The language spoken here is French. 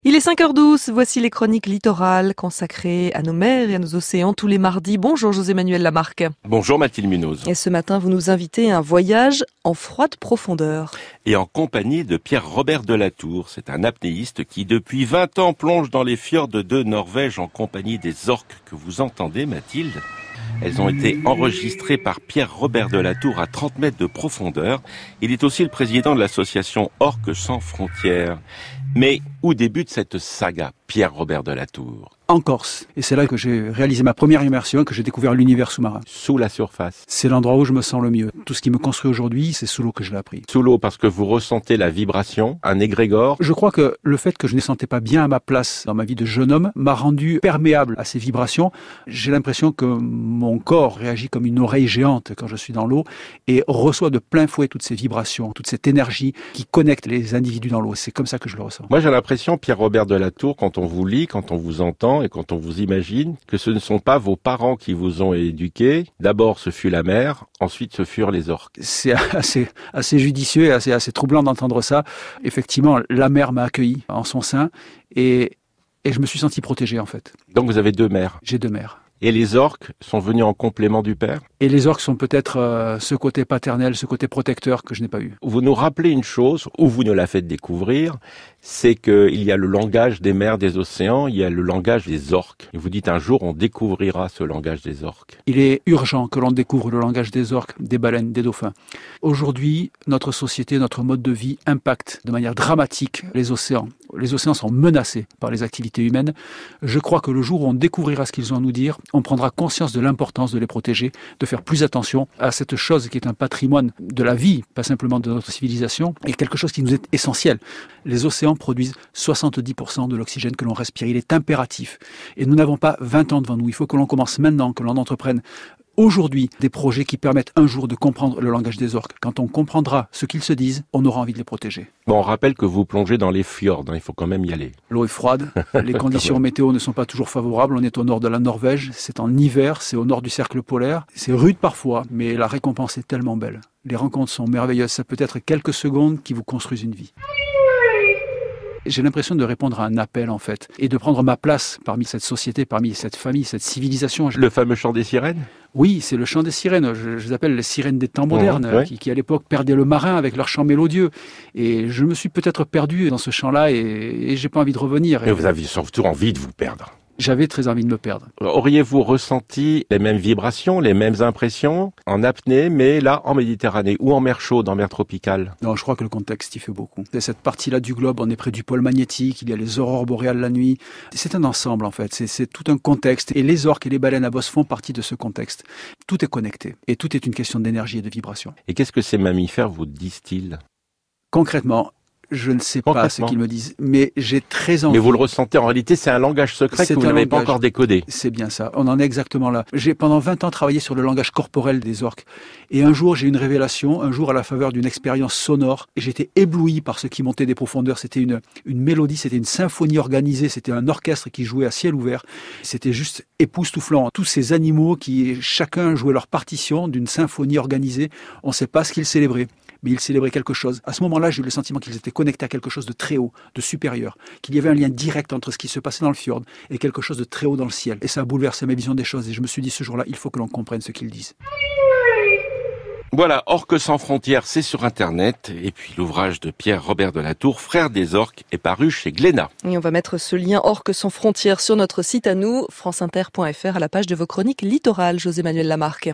Il est 5h12, voici les chroniques littorales consacrées à nos mers et à nos océans tous les mardis. Bonjour José-Manuel Lamarque. Bonjour Mathilde Munoz. Et ce matin, vous nous invitez à un voyage en froide profondeur. Et en compagnie de Pierre-Robert Delatour, c'est un apnéiste qui depuis 20 ans plonge dans les fjords de Norvège en compagnie des orques que vous entendez Mathilde. Elles ont été enregistrées par Pierre-Robert Delatour à 30 mètres de profondeur. Il est aussi le président de l'association Orques sans frontières. Mais où débute cette saga, Pierre-Robert Delatour? En Corse. Et c'est là que j'ai réalisé ma première immersion, que j'ai découvert l'univers sous-marin. Sous la surface. C'est l'endroit où je me sens le mieux. Tout ce qui me construit aujourd'hui, c'est sous l'eau que je l'ai appris. Sous l'eau parce que vous ressentez la vibration, un égrégore. Je crois que le fait que je ne sentais pas bien à ma place dans ma vie de jeune homme m'a rendu perméable à ces vibrations. J'ai l'impression que mon corps réagit comme une oreille géante quand je suis dans l'eau et reçoit de plein fouet toutes ces vibrations, toute cette énergie qui connecte les individus dans l'eau. C'est comme ça que je le ressens. Moi, j'ai l'impression, Pierre-Robert Delatour, quand on vous lit, quand on vous entend et quand on vous imagine, que ce ne sont pas vos parents qui vous ont éduqué. D'abord, ce fut la mer, ensuite, ce furent les orques. C'est assez judicieux et assez troublant d'entendre ça. Effectivement, la mer m'a accueilli en son sein et je me suis senti protégé, en fait. Donc, vous avez deux mères. J'ai deux mères. Et les orques sont venus en complément du père? Et les orques sont peut-être ce côté paternel, ce côté protecteur que je n'ai pas eu. Vous nous rappelez une chose, ou vous nous la faites découvrir, c'est qu'il y a le langage des mers, des océans, il y a le langage des orques. Et vous dites un jour, on découvrira ce langage des orques. Il est urgent que l'on découvre le langage des orques, des baleines, des dauphins. Aujourd'hui, notre société, notre mode de vie impacte de manière dramatique les océans. Les océans sont menacés par les activités humaines. Je crois que le jour où on découvrira ce qu'ils ont à nous dire, on prendra conscience de l'importance de les protéger, de faire plus attention à cette chose qui est un patrimoine de la vie, pas simplement de notre civilisation, et quelque chose qui nous est essentiel. Les océans produisent 70% de l'oxygène que l'on respire. Il est impératif. Et nous n'avons pas 20 ans devant nous. Il faut que l'on commence maintenant, que l'on entreprenne aujourd'hui des projets qui permettent un jour de comprendre le langage des orques. Quand on comprendra ce qu'ils se disent, on aura envie de les protéger. Bon, on rappelle que vous plongez dans les fjords, il faut quand même y aller. L'eau est froide, les conditions météo ne sont pas toujours favorables. On est au nord de la Norvège, c'est en hiver, c'est au nord du cercle polaire. C'est rude parfois, mais la récompense est tellement belle. Les rencontres sont merveilleuses, ça peut être quelques secondes qui vous construisent une vie. J'ai l'impression de répondre à un appel, en fait, et de prendre ma place parmi cette société, parmi cette famille, cette civilisation. Le fameux chant des sirènes? Oui, c'est le chant des sirènes. Je les appelle les sirènes des temps modernes, ouais. qui à l'époque perdaient le marin avec leur chant mélodieux. Et je me suis peut-être perdu dans ce chant-là et j'ai pas envie de revenir. Mais vous avez surtout envie de vous perdre. J'avais très envie de me perdre. Auriez-vous ressenti les mêmes vibrations, les mêmes impressions en apnée, mais là en Méditerranée ou en mer chaude, en mer tropicale? Non, je crois que le contexte y fait beaucoup. Cette partie-là du globe, on est près du pôle magnétique, il y a les aurores boréales la nuit. C'est un ensemble en fait, c'est tout un contexte. Et les orques et les baleines à bosse font partie de ce contexte. Tout est connecté et tout est une question d'énergie et de vibration. Et qu'est-ce que ces mammifères vous disent-ils? Concrètement, je ne sais pas ce qu'ils me disent, mais j'ai très envie. Mais vous le ressentez, en réalité, c'est un langage secret que vous n'avez pas encore décodé. C'est bien ça, on en est exactement là. J'ai pendant 20 ans travaillé sur le langage corporel des orques. Et un jour, j'ai eu une révélation, un jour à la faveur d'une expérience sonore, et j'étais ébloui par ce qui montait des profondeurs. C'était une mélodie, c'était une symphonie organisée, c'était un orchestre qui jouait à ciel ouvert. C'était juste époustouflant. Tous ces animaux qui, chacun jouait leur partition d'une symphonie organisée, on ne sait pas ce qu'ils célébraient. Mais ils célébraient quelque chose. À ce moment-là, j'ai eu le sentiment qu'ils étaient connectés à quelque chose de très haut, de supérieur, qu'il y avait un lien direct entre ce qui se passait dans le fjord et quelque chose de très haut dans le ciel. Et ça a bouleversé ma vision des choses. Et je me suis dit, ce jour-là, il faut que l'on comprenne ce qu'ils disent. Voilà, Orques sans frontières, c'est sur Internet. Et puis l'ouvrage de Pierre-Robert Delatour, Frères des orques, est paru chez Glénat. Et on va mettre ce lien Orques sans frontières sur notre site à nous, franceinter.fr, à la page de vos chroniques littorales, José-Manuel Lamarque.